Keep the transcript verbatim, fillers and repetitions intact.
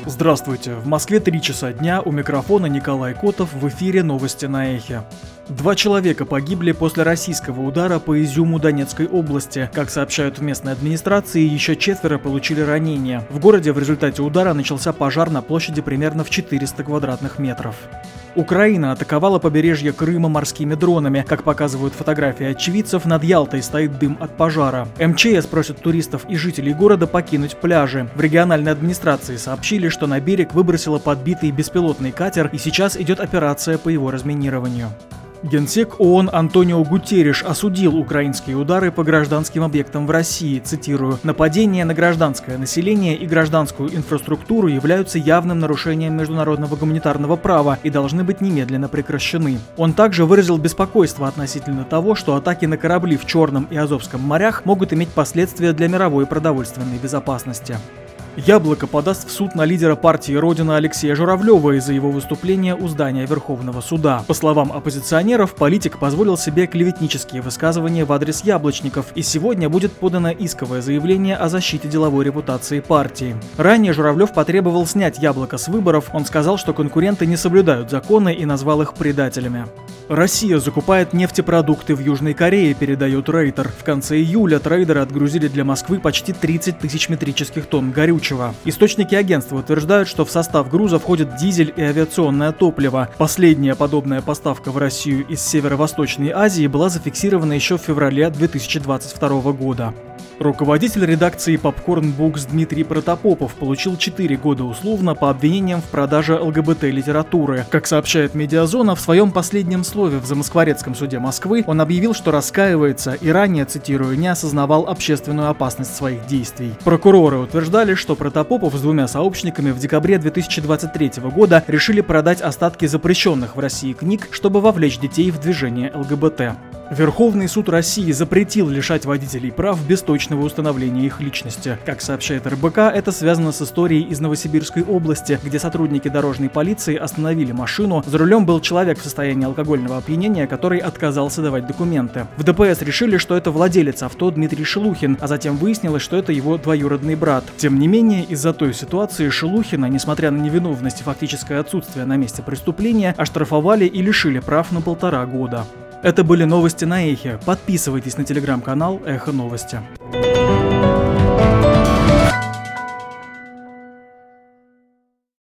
Здравствуйте, в Москве три часа дня, у микрофона Николай Котов, в эфире новости на Эхе. Два человека погибли после российского удара по Изюму Донецкой области. Как сообщают в местной администрации, еще четверо получили ранения. В городе в результате удара начался пожар на площади примерно в четыреста квадратных метров. Украина атаковала побережье Крыма морскими дронами. Как показывают фотографии очевидцев, над Ялтой стоит дым от пожара. эм че эс просит туристов и жителей города покинуть пляжи. В региональной администрации сообщили, что на берег выбросило подбитый беспилотный катер, и сейчас идет операция по его разминированию. Генсек ООН Антонио Гутерриш осудил украинские удары по гражданским объектам в России, цитирую, «Нападения на гражданское население и гражданскую инфраструктуру являются явным нарушением международного гуманитарного права и должны быть немедленно прекращены». Он также выразил беспокойство относительно того, что атаки на корабли в Черном и Азовском морях могут иметь последствия для мировой продовольственной безопасности. Яблоко подаст в суд на лидера партии «Родина» Алексея Журавлева из-за его выступления у здания Верховного суда. По словам оппозиционеров, политик позволил себе клеветнические высказывания в адрес яблочников, и сегодня будет подано исковое заявление о защите деловой репутации партии. Ранее Журавлев потребовал снять Яблоко с выборов, он сказал, что конкуренты не соблюдают законы и назвал их предателями. Россия закупает нефтепродукты в Южной Корее, передает Рейтер. В конце июля трейдеры отгрузили для Москвы почти тридцать тысяч метрических тонн горючего. Источники агентства утверждают, что в состав груза входят дизель и авиационное топливо. Последняя подобная поставка в Россию из Северо-Восточной Азии была зафиксирована еще в феврале две тысячи двадцать второго года. Руководитель редакции Popcorn Books Дмитрий Протопопов получил четыре года условно по обвинениям в продаже эл гэ бэ тэ-литературы. Как сообщает Медиазона, в своем последнем слове в Замоскворецком суде Москвы он объявил, что раскаивается и ранее, цитирую, не осознавал общественную опасность своих действий. Прокуроры утверждали, что Протопопов с двумя сообщниками в декабре две тысячи двадцать третьего года решили продать остатки запрещенных в России книг, чтобы вовлечь детей в движение эл гэ бэ тэ. Верховный суд России запретил лишать водителей прав без точного установления их личности. Как сообщает эр бэ ка, это связано с историей из Новосибирской области, где сотрудники дорожной полиции остановили машину. За рулем был человек в состоянии алкогольного опьянения, который отказался давать документы. В дэ пэ эс решили, что это владелец авто Дмитрий Шелухин, а затем выяснилось, что это его двоюродный брат. Тем не менее, из-за той ситуации Шелухина, несмотря на невиновность и фактическое отсутствие на месте преступления, оштрафовали и лишили прав на полтора года. Это были новости на Эхе. Подписывайтесь на телеграм-канал Эхо Новости.